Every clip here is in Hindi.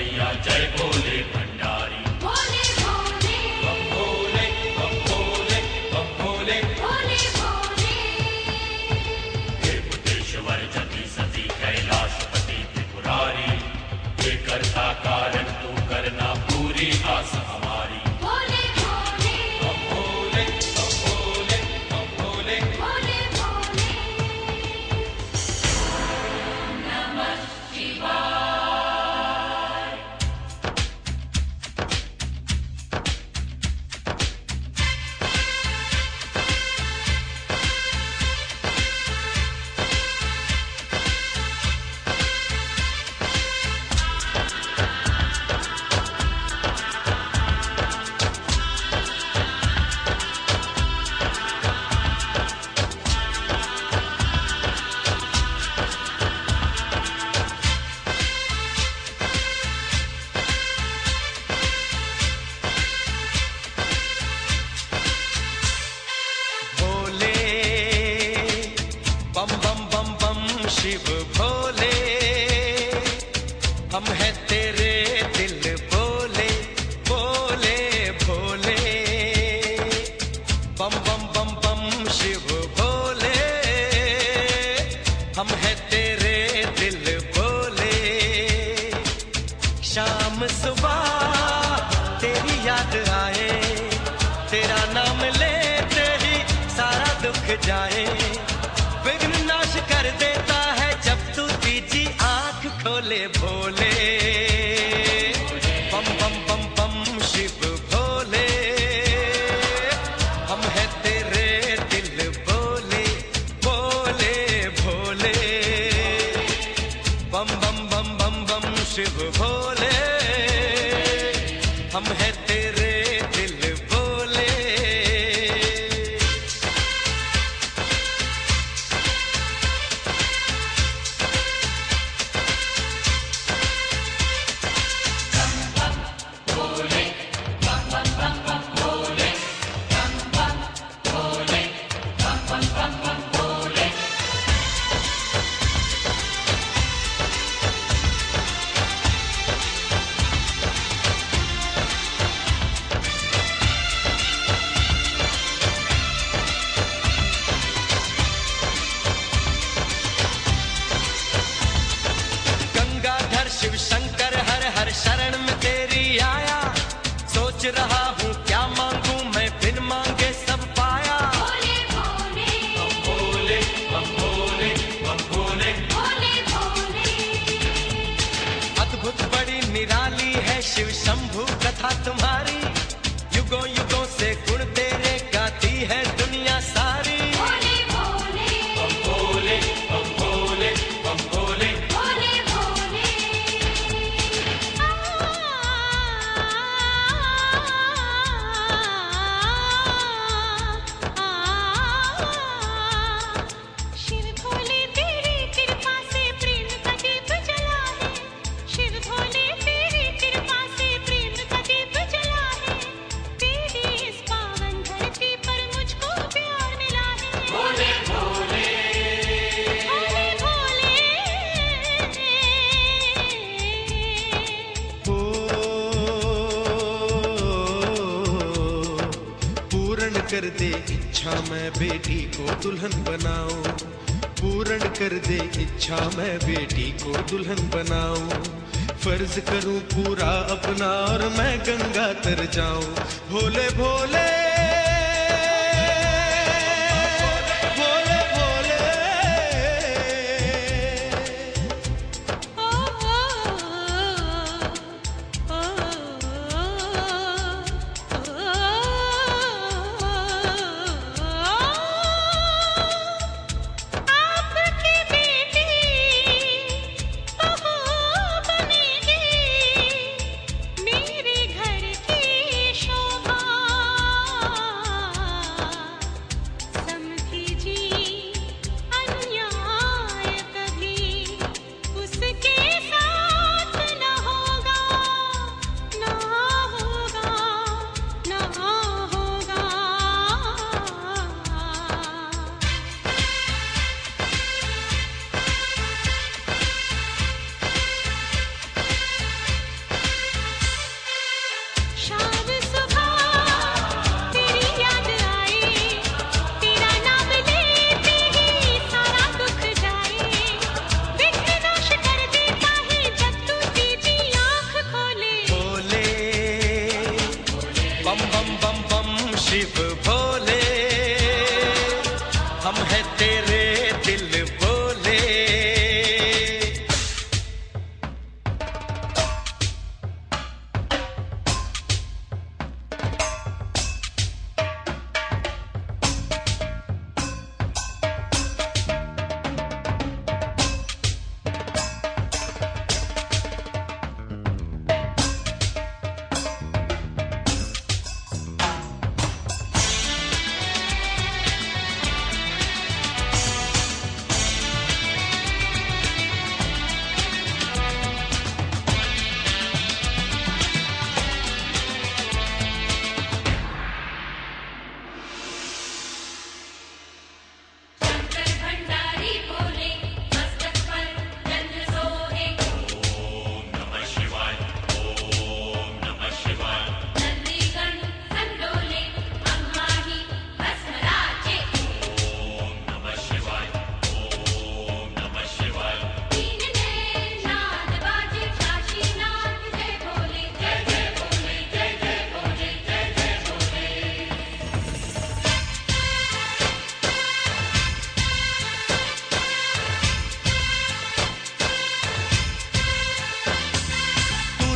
मैया जय भोले भंडारी। भोले भोले बम भोले बम भोले बम भोले भोले भोले। हे बुद्धेश्वर जति सती कैलाशपति त्रिपुरारी, हे करता कारण तू करना पूरी आस हमारी। भोले भोले बम भोले बम भोले बम भोले भोले भोले। नमः शिवाय। शिव भोले हम हैं तेरे दिल बोले बोले भोले। बम बम बम बम शिव भोले हम हैं तेरे दिल बोले। शाम सुबह तेरी याद आए, तेरा नाम लेते ही सारा दुख जाए। विघ्न नाश कर देता है जब तू तीजी आंख खोले भोले। बम बम बम बम शिव भोले हम हैं तेरे दिल बोले बोले भोले। बम बम बम बम बम शिव भोले हम हैं तेरे दिल बोले। शिव शंकर हर हर शरण में तेरी आया, सोच रहा हूँ क्या मांगू मैं बिन मांगे सब पाया। भोले भोले बम भोले बम भोले बम भोले भोले भोले। अद्भुत बड़ी निराली है शिव शंभू कथा तुम्हारी, युगों युगों से गुण तेरे गाती है दुनिया सारी। भोले भोले बम भोले बम भोले बम भोले भोले भोले। शिव भोले तेरी कृपा से प्रेम का दीप जला है, शिव भोले तेरी कृपा से प्रेम का दीप जला है। तेरी इस पावन धरती पर मुझको प्यार मिला है। भोले भोले भोले भोले। पूर्ण कर दे इच्छा मैं बेटी को दुल्हन बनाऊं, पूर्ण कर दे इच्छा मैं बेटी को दुल्हन बनाऊं। फर्ज करूं पूरा अपना और मैं गंगा तर जाऊं। भोले भोले भोले भोले। आपकी बेटी बहू बनेगी, मेरे घर की शोभा।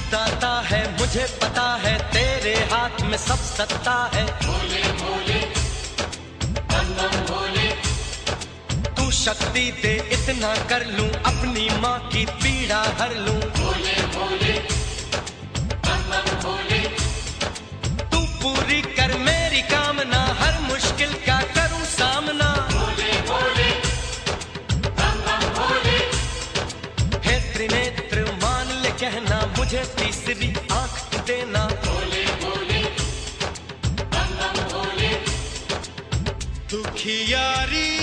दाता है मुझे पता है, तेरे हाथ में सब सत्ता है। भोले भोले बम बम भोले, तू शक्ति दे इतना कर लूं, अपनी माँ की पीड़ा हर लूं। भोले भोले बम बम भोले, तू पूरी कर मेरी कामना, हर मुश्किल का करूं सामना। भोले भोले बम बम भोले, हे त्रिनेत्र मान ले कहना, मुझे तीसरी आंख तू देना। भोले भोले बम बम भोले, दुखियारी